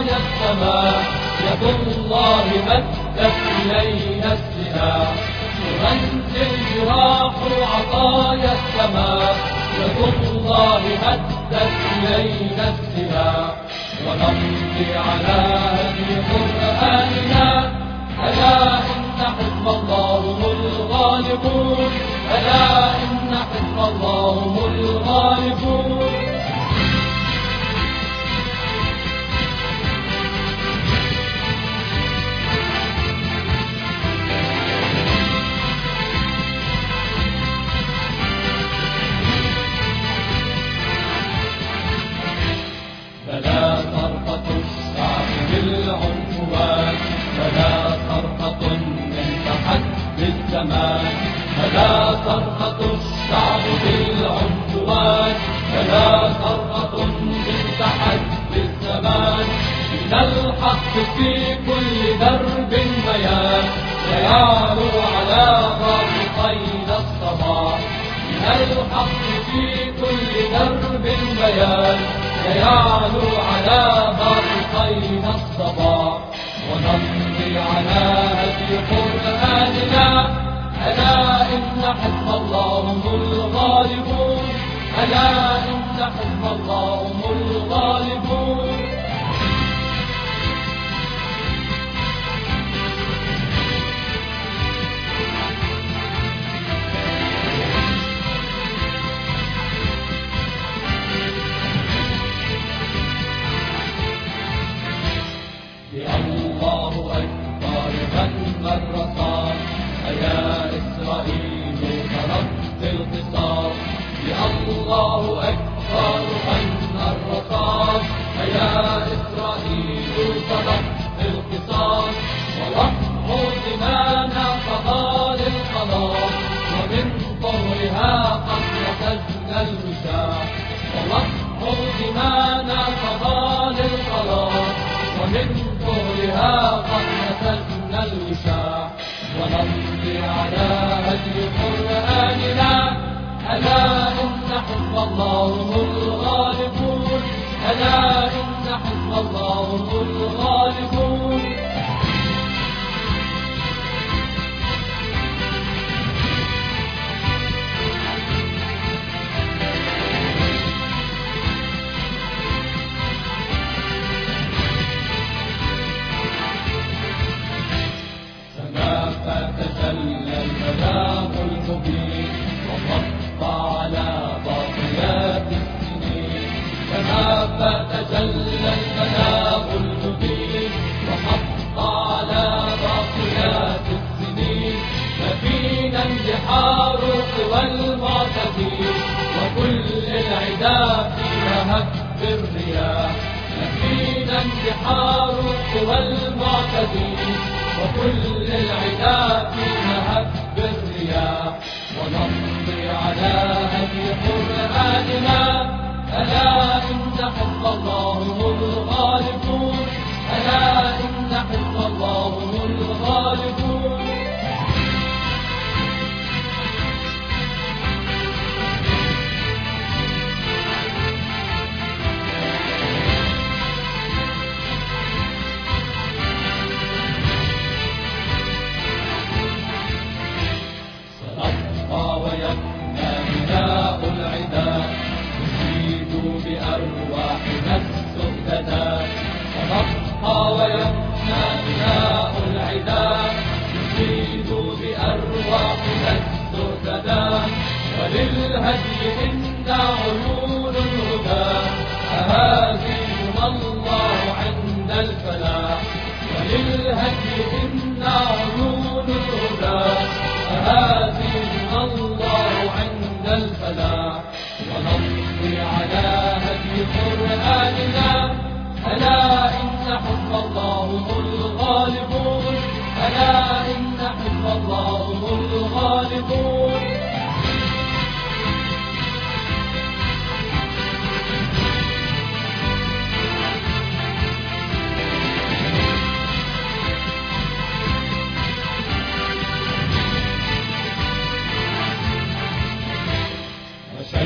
عطايا السماء، يد الله مدت إلينا السلاح، تغني الجراح عطايا السماء، يد الله مدت إلينا السلاح، ونمضي على هدي قرآننا. ألا إن حزب الله هم الغالبون، ألا إن حزب الله هم الغالبون. فلا ترقة الشعب بالعنفوان، فلا ترقة من تحدي الزمان، فلا ترقة الشعب بالعنفوان، فلا ترقة من تحدي الزمان. من الحق في كل درب بيان، سيعلو على غابقين الصباح. من الحق في كل درب بيان، سيعلو على غابقين الصباح، ونمضي على هدي قرآننا. ألا إن حزب الله هم الغالبون، ألا إن حزب الله هم الغالبون. الله أكبر غنى الرصاص، أيا إسرائيل ضربت القصاص. الله أكبر غنى الرصاص، أيا إسرائيل ضربت القصاص. ورفع دمانا قضى للخلاص، ومن طهرها قد نتجنا الوشاح. ورفع دمانا قضى للخلاص، ومن طهرها قد نتجنا الوشاح. ونمضي على هدي قرآننا. ألا إن حزب الله هم الغالبون، ألا إن حزب الله هم الغالبون. فتجلى المنام المبين، وصف على باقيات السنين. كما فتجلى المنام المبين، وصف على باقيات السنين. نبينا لحاروق والمعتدين، وكل العدا فيها هب الرياح. نبينا لحاروق والمعتدين، وكل العدا فيها هب الرياح. ونمضي على هدي قرآننا. ألا إن حزب الله هم الغالبون، ألا إن حزب الله هم الغالبون. ويفنى بناء العدا، نشيد بأرواحنا السؤددا. ونبقى ويفنى بناء العدا، نشيد بأرواحنا السؤددا. وللهدي منا عيون الهدى، أهازينا الله عند الفلاح. وللهدي منا عيون الهدى، أهازينا الله عند الفلاح. ونمضي على هدي قرآننا. ألا إن حزب الله هم الغالبون، ألا إن حزب الله هم الغالبون.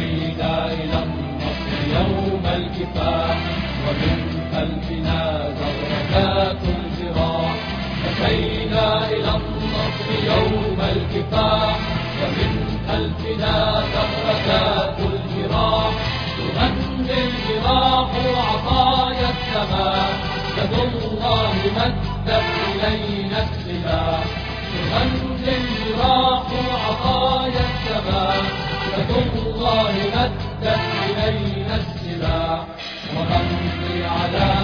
مشينا إلى النصر يوم الكفاح، ومن خلفنا ذات الجراح، مشينا إلى النصر يوم الكفاح، ومن خلفنا ذات الجراح، تغني الجراح عطايا السماء، يد الله مدت إلينا السلاح، تغني الجراح عطايا السماء، يد الله مدت إلينا السلاح، ونمضي على